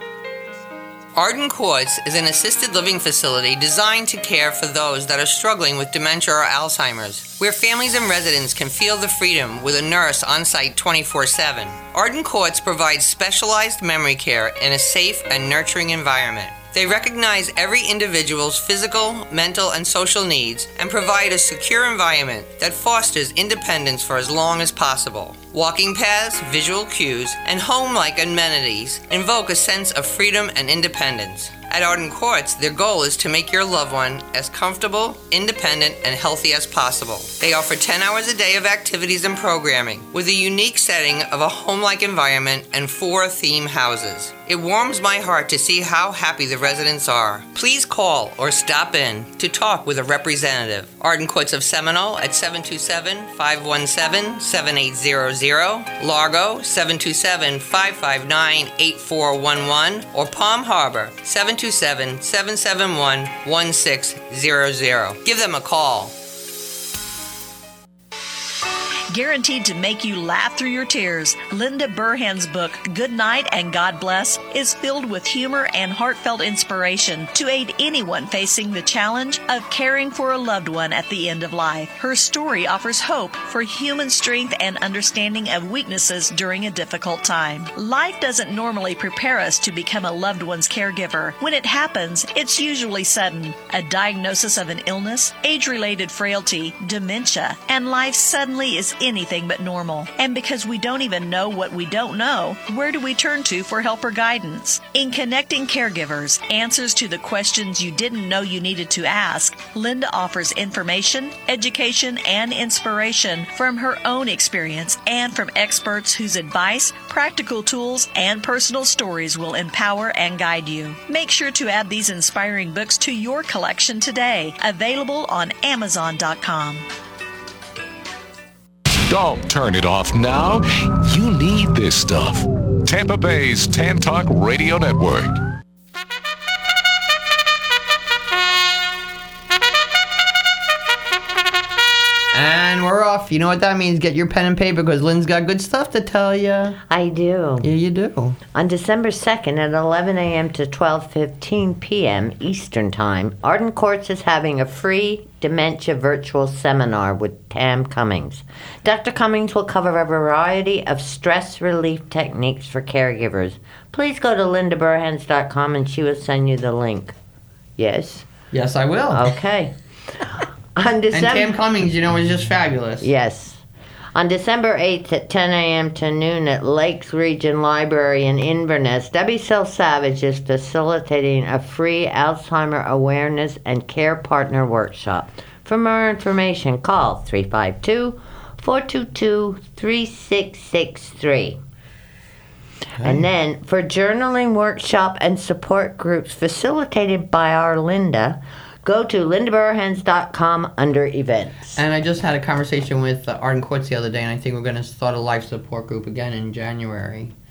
Arden Courts is an assisted living facility designed to care for those that are struggling with dementia or Alzheimer's, where families and residents can feel the freedom with a nurse on site twenty-four seven. Arden Courts provides specialized memory care in a safe and nurturing environment. They recognize every individual's physical, mental, and social needs and provide a secure environment that fosters independence for as long as possible. Walking paths, visual cues, and home-like amenities invoke a sense of freedom and independence. At Arden Courts, their goal is to make your loved one as comfortable, independent, and healthy as possible. They offer ten hours a day of activities and programming, with a unique setting of a home-like environment and four theme houses. It warms my heart to see how happy the residents are. Please call or stop in to talk with a representative. Arden Courts of Seminole at seven two seven, five one seven, seven eight zero zero, Largo seven two seven, five five nine, eight four one one, or Palm Harbor seven two seven, seven seven one, one six zero zero. Give them a call. Guaranteed to make you laugh through your tears, Linda Burhan's book, Good Night and God Bless, is filled with humor and heartfelt inspiration to aid anyone facing the challenge of caring for a loved one at the end of life. Her story offers hope for human strength and understanding of weaknesses during a difficult time. Life doesn't normally prepare us to become a loved one's caregiver. When it happens, it's usually sudden. A diagnosis of an illness, age-related frailty, dementia, and life suddenly is anything but normal. And because we don't even know what we don't know, where do we turn to for help or guidance? In Connecting Caregivers, Answers to the Questions You Didn't Know You Needed to Ask, Linda offers information, education, and inspiration from her own experience and from experts whose advice, practical tools, and personal stories will empower and guide you. Make sure to add these inspiring books to your collection today. Available on amazon dot com. Don't turn it off now. You need this stuff. Tampa Bay's Tan Talk Radio Network. And we're off. You know what that means? Get your pen and paper because Lynn's got good stuff to tell you. I do. Yeah, you do. On December second at eleven a.m. to twelve fifteen p.m. Eastern Time, Arden Courts is having a free dementia virtual seminar with Tam Cummings. Doctor Cummings will cover a variety of stress relief techniques for caregivers. Please go to linda burhans dot com and she will send you the link. Yes? Yes, I will. Okay. On December, and Tam Cummings, you know, is just fabulous. Yes. On December eighth at ten a.m. to noon at Lakes Region Library in Inverness, Debbie Sil Savage is facilitating a free Alzheimer awareness and care partner workshop. For more information, call three five two, four two two, three six six three. Okay. And then for journaling workshop and support groups facilitated by our Linda, go to linda burhans dot com under events. And I just had a conversation with uh, Arden Courts the other day, and I think we're going to start a life support group again in January.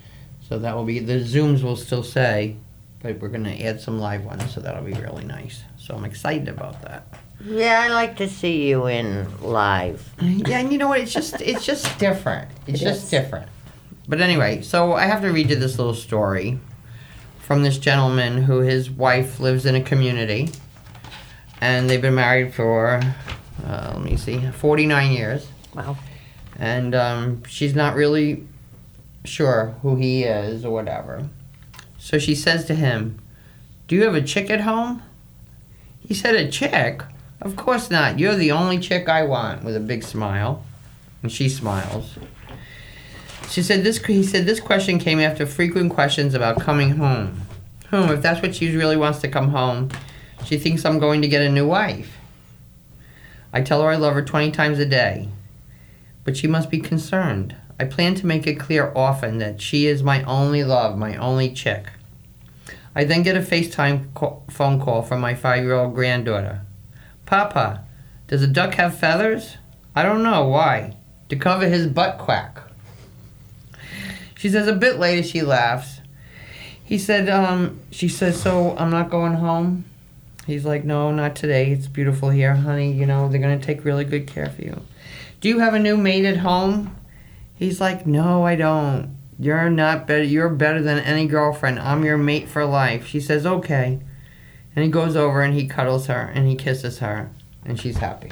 So that will be, the Zooms will still say, but we're going to add some live ones, so that'll be really nice. So I'm excited about that. Yeah, I like to see you in live. Yeah, and you know what? It's just it's just different. It's It just is. different. But anyway, so I have to read you this little story from this gentleman who his wife lives in a community, and they've been married for, uh, let me see, forty-nine years. Wow. And um, she's not really sure who he is or whatever. So she says to him, "Do you have a chick at home?" He said, "A chick? Of course not. You're the only chick I want," with a big smile. And she smiles. She said, "This." He said, "This question came after frequent questions about coming home. Hmm, if that's what she really wants to come home, she thinks I'm going to get a new wife. I tell her I love her twenty times a day. But she must be concerned. I plan to make it clear often that she is my only love, my only chick. I then get a FaceTime call, phone call from my five-year-old granddaughter. Papa, does a duck have feathers? I don't know. Why? To cover his butt quack." She says a bit later she laughs. He said, um, she says, "So I'm not going home?" He's like, "No, not today. It's beautiful here, honey. You know, they're going to take really good care of you. Do you have a new maid at home?" He's like, "No, I don't. You're not better. You're better than any girlfriend. I'm your mate for life." She says, "Okay." And he goes over and he cuddles her and he kisses her and she's happy.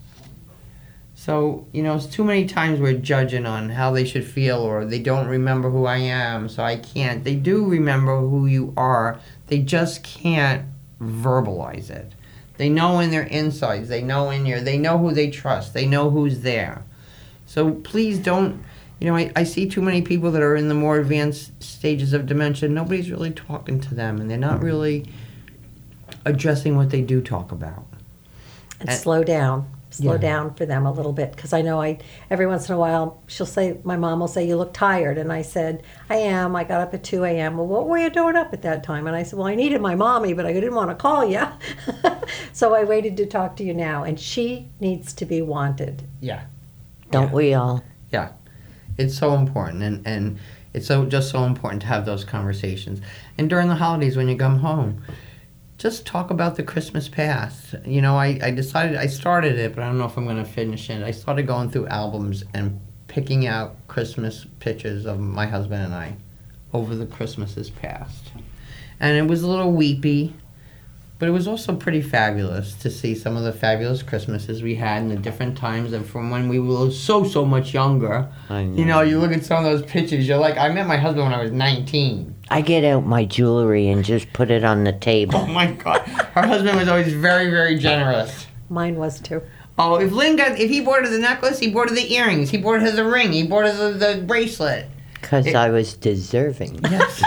So, you know, it's too many times we're judging on how they should feel, or they don't remember who I am, so I can't. They do remember who you are. They just can't verbalize it. They know in their insides. They know in your, they know who they trust. They know who's there. So please don't, you know, I, I see too many people that are in the more advanced stages of dementia. Nobody's really talking to them, and they're not really addressing what they do talk about. And, And- slow down. Slow Yeah. down for them a little bit, because I know I every once in a while she'll say, my mom will say, "You look tired," and I said, "I am. I got up at two a.m. Well, what were you doing up at that time? And I said, "Well, I needed my mommy, but I didn't want to call you." So I waited to talk to you now, and she needs to be wanted. Yeah. Don't Yeah. we all? Yeah. It's so important, and, and it's so just so important to have those conversations. And during the holidays when you come home, just talk about the Christmas past. You know, I, I decided, I started it, but I don't know if I'm going to finish it. I started going through albums and picking out Christmas pictures of my husband and I over the Christmases past. And it was a little weepy, but it was also pretty fabulous to see some of the fabulous Christmases we had in the different times and from when we were so, so much younger. I know. You know, you look at some of those pictures, you're like, I met my husband when I was nineteen. I get out my jewelry and just put it on the table. Oh my God. Her husband was always very, very generous. Mine was too. Oh, if Lynn got, if he bought her the necklace, he bought her the earrings, he bought her the ring, he bought her the, the bracelet. Because It- I was deserving. Yes.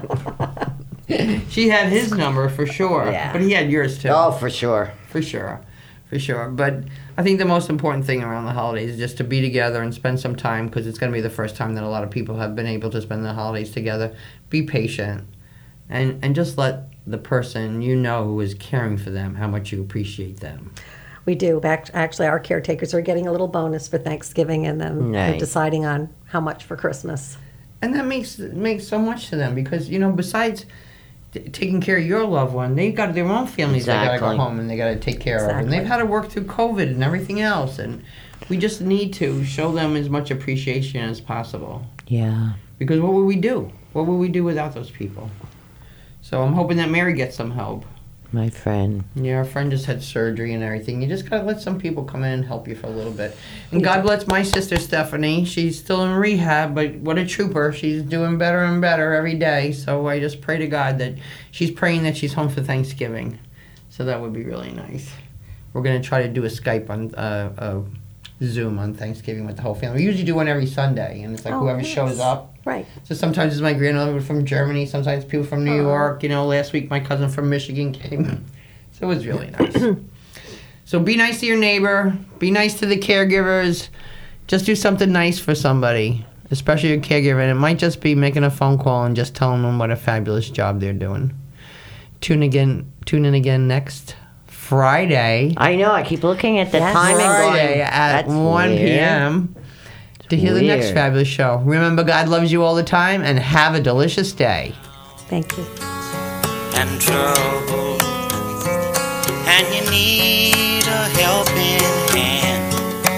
She had his number for sure, Yeah. but he had yours too. Oh, for sure. For sure, for sure. But I think the most important thing around the holidays is just to be together and spend some time, because it's going to be the first time that a lot of people have been able to spend the holidays together. Be patient, and and just let the person you know who is caring for them how much you appreciate them. We do. Back, actually, our caretakers are getting a little bonus for Thanksgiving, and then they're Nice. deciding on how much for Christmas. And that makes makes so much to them, because you know, besides t- taking care of your loved one, they've got their own families they got to Exactly. go home and they got to take care of, and Exactly. they've had to work through COVID and everything else, and we just need to show them as much appreciation as possible. Yeah. Because what would we do? What would we do without those people? So I'm hoping that Mary gets some help. My friend. Yeah, our friend just had surgery and everything. You just gotta let some people come in and help you for a little bit. And God bless my sister Stephanie. She's still in rehab, but what a trooper. She's doing better and better every day. So I just pray to God that she's praying that she's home for Thanksgiving. So that would be really nice. We're gonna try to do a Skype on uh, uh, Zoom on Thanksgiving with the whole family. We usually do one every Sunday, and it's like Oh, whoever nice. shows up. Right. So sometimes it's my grandmother from Germany, sometimes people from New Aw. York. You know, last week my cousin from Michigan came. So it was really nice. So be nice to your neighbor. Be nice to the caregivers. Just do something nice for somebody, especially your caregiver. And it might just be making a phone call and just telling them what a fabulous job they're doing. Tune again. Tune in again next Friday. I know. I keep looking at the Yes. time and Friday going, at "That's one weird." p.m. to hear Weird. the next fabulous show. Remember, God loves you all the time, and have a delicious day. Thank you. And trouble, and you need a helping hand,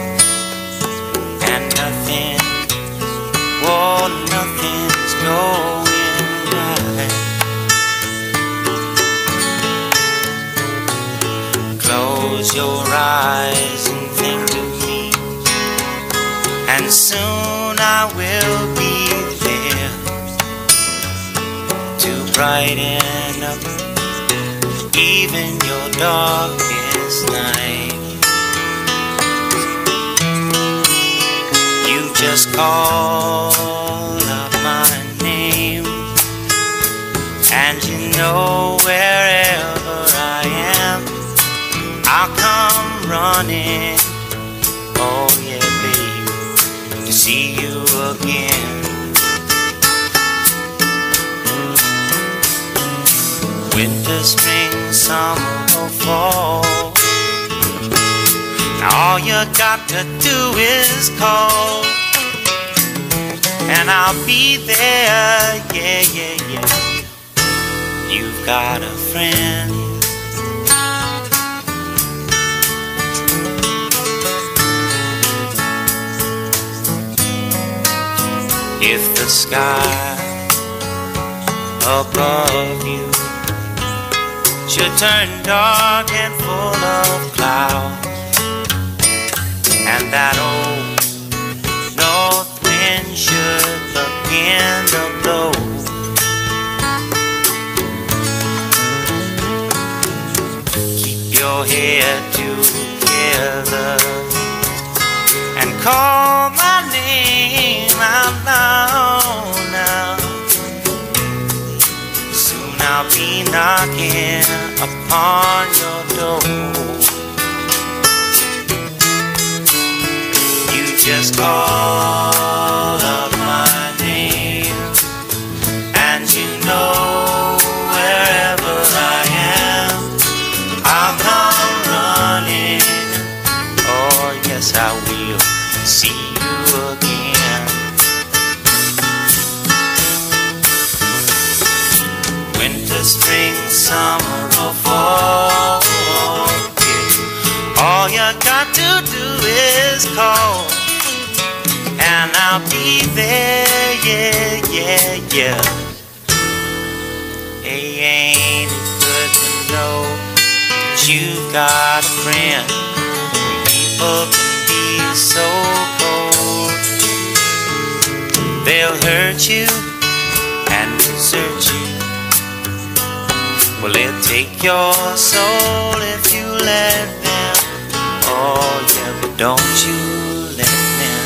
and nothing, oh, nothing's going right. Close your eyes and think of me, and soon I will be there to brighten up even your darkest night. You just call out my name, and you know wherever I am, I'll come running, oh yeah babe, to see you again. Winter, spring, summer, or fall, all you got to do is call, and I'll be there, yeah, yeah, yeah. You've got a friend. If the sky above you should turn dark and full of clouds, and that old north wind should begin to blow, keep your head together and call my name out loud now. Soon I'll be knocking upon your door. You just call out my name, and you know wherever I am, I'll come running. Oh yes, I will see you again. Winter, spring, summer, or fall, yeah. All you got to do is call, and I'll be there, yeah, yeah, yeah. Hey, ain't it good to know that you've got a friend? People can be so cold, they'll hurt you and desert you. Well, they'll take your soul if you let them. Oh yeah, but don't you let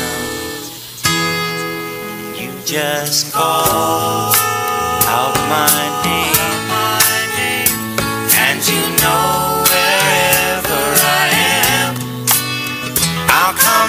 them. You just call out my name, and you know wherever I am, I'll come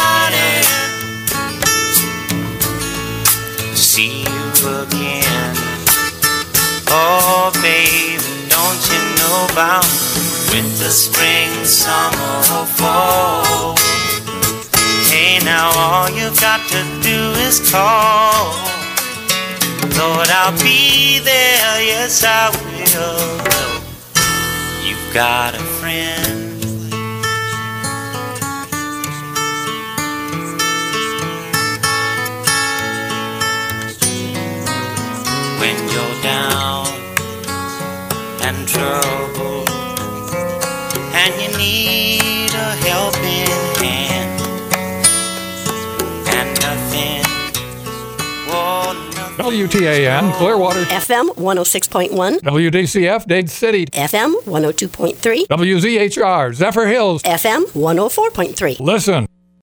running to see you again. Oh baby, don't you know about winter, spring, summer, or fall? Hey now, all you've got to do is call. Lord, I'll be there, yes I will. You've got a friend. When you're down and trouble, and you need a helping hand, and nothing, oh, nothing. W T A N, Clearwater. F M one oh six point one. W D C F, Dade City. F M one oh two point three. W Z H R, Zephyr Hills. F M one oh four point three. Listen.